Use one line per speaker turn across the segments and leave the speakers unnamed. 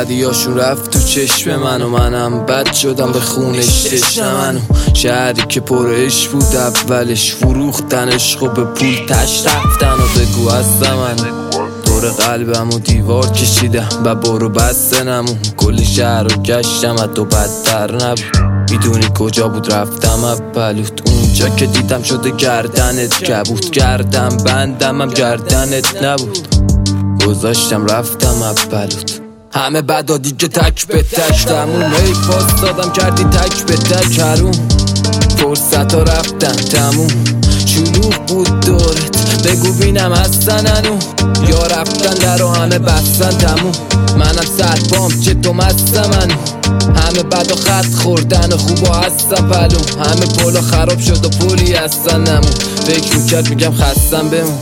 بدیاشون رفت تو چشم من و منم بد شدم به خونش تشنه منو. شهری که پرش بود اولش فروختنش خب به پول تش رفتن و بگو هستم من دور قلبم و دیوار کشیدم و برو بسته نمون. کل شهر رو گشتم حتی بدتر نبود. میدونی کجا بود رفتم اولوت اونجا که دیدم شده گردنت کبود. گردم بندم هم گردنت نبود. گذاشتم رفتم اولوت همه بدا دیگه تک به تک تموم. هی پاس دادم کردی تک به تک هروم. فرصت ها رفتن تموم. شلوغ بود دورت بگو بینم هستن هنو. یا رفتن در و همه بستن تموم. منم سربام چه تو مستم هنو. همه بد و خط خوردن و خوبا هستن پلوم. همه پولا خراب شد و پولی هستن نمون. فکر میکرد میگم خستم بمون.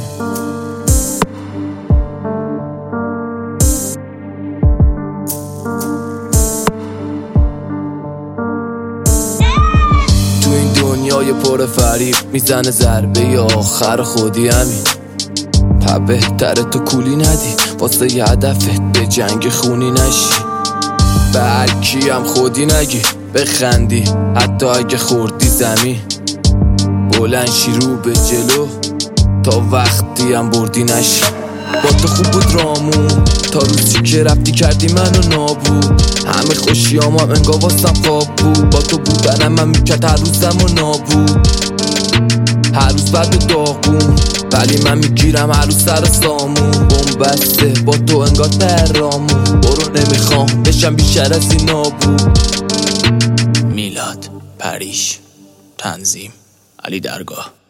تو این دنیای پر فریب میزنه ضربه آخر خودی همین. بهتره تو کولی ندی واسه یه هدفت به جنگ خونی نشی. به هرکی هم خودی نگی بخندی حتی اگه خوردی زمین. بلند شی رو به جلو تا وقتی هم بردی نشی. با تو خوب بود رامون تا روزی که رفتی کردی منو نابود. همه خوشیام هم انگار واسم خواب بود. با تو بودنم من میکرد هر روزم و نابود. هر روز بد و داغون ولی من میگیرم هر روز سر سامون. بوم بسته با تو انگار ترامون. برو نمیخوام بشم بیشتر از این نابود.
میلاد، پریش، تنظیم، علی درگاه.